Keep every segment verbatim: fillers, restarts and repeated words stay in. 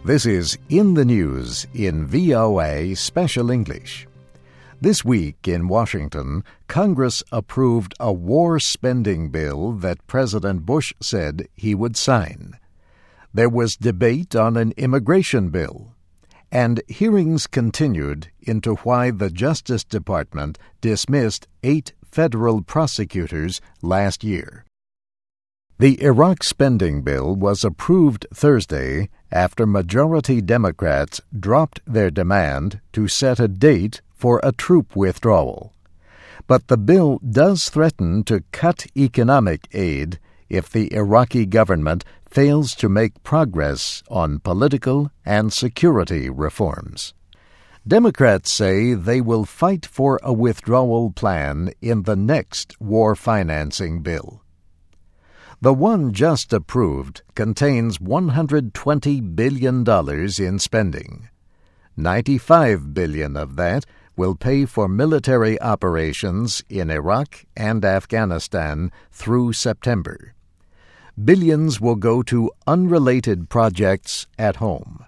This is In the News in V O A Special English. This week in Washington, Congress approved a war spending bill that President Bush said he would sign. There was debate on an immigration bill, and hearings continued into why the Justice Department dismissed eight federal prosecutors last year. The Iraq spending bill was approved Thursday after majority Democrats dropped their demand to set a date for a troop withdrawal. But the bill does threaten to cut economic aid if the Iraqi government fails to make progress on political and security reforms. Democrats say they will fight for a withdrawal plan in the next war financing bill. The one just approved contains one hundred twenty billion dollars in spending. ninety-five billion dollars of that will pay for military operations in Iraq and Afghanistan through September. Billions will go to unrelated projects at home.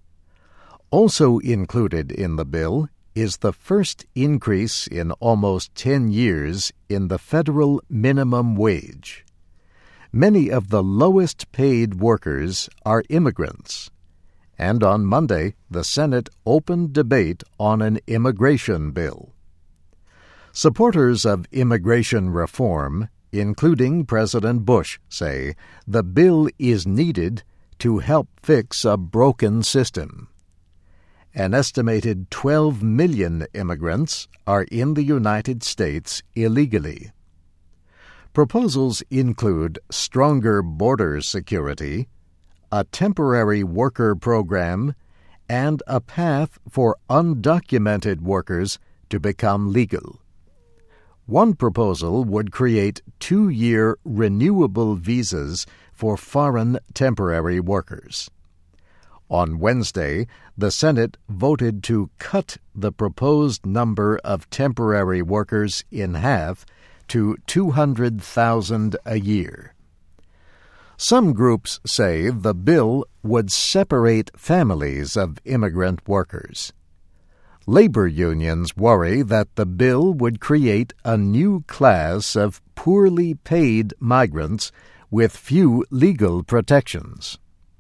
Also included in the bill is the first increase in almost ten years in the federal minimum wage. Many of the lowest-paid workers are immigrants, and on Monday the Senate opened debate on an immigration bill. Supporters of immigration reform, including President Bush, say the bill is needed to help fix a broken system. An estimated twelve million immigrants are in the United States illegally. Proposals include stronger border security, a temporary worker program, and a path for undocumented workers to become legal. One proposal would create two-year renewable visas for foreign temporary workers. On Wednesday, the Senate voted to cut the proposed number of temporary workers in half to two hundred thousand a year. Some groups say the bill would separate families of immigrant workers. Labor unions worry that the bill would create a new class of poorly paid migrants with few legal protections.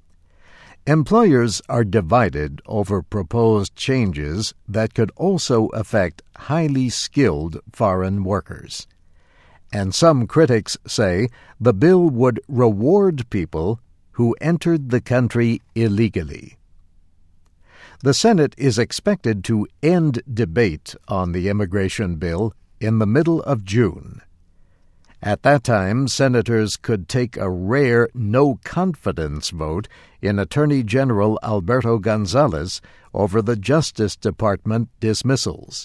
Employers are divided over proposed changes that could also affect highly skilled foreign workers. And some critics say the bill would reward people who entered the country illegally. The Senate is expected to end debate on the immigration bill in the middle of June. At that time, senators could take a rare no-confidence vote in Attorney General Alberto Gonzales over the Justice Department dismissals.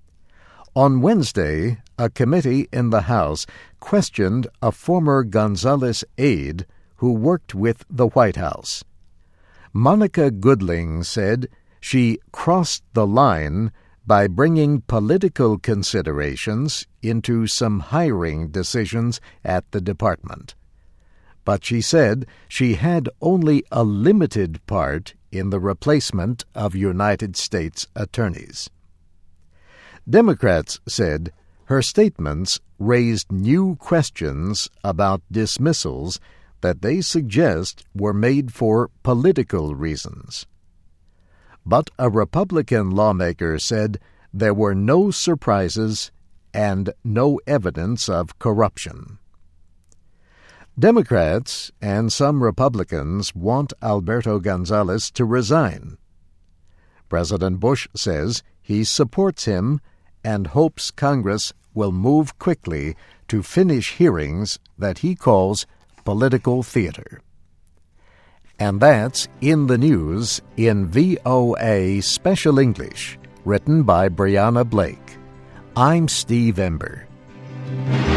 On Wednesday, a committee in the House questioned a former Gonzales aide who worked with the White House. Monica Goodling said she crossed the line by bringing political considerations into some hiring decisions at the department. But she said she had only a limited part in the replacement of United States attorneys. Democrats said her statements raised new questions about dismissals that they suggest were made for political reasons. But a Republican lawmaker said there were no surprises and no evidence of corruption. Democrats and some Republicans want Alberto Gonzales to resign. President Bush says he supports him and hopes Congress will move quickly to finish hearings that he calls political theater. And that's In the News in V O A Special English, written by Brianna Blake. I'm Steve Ember.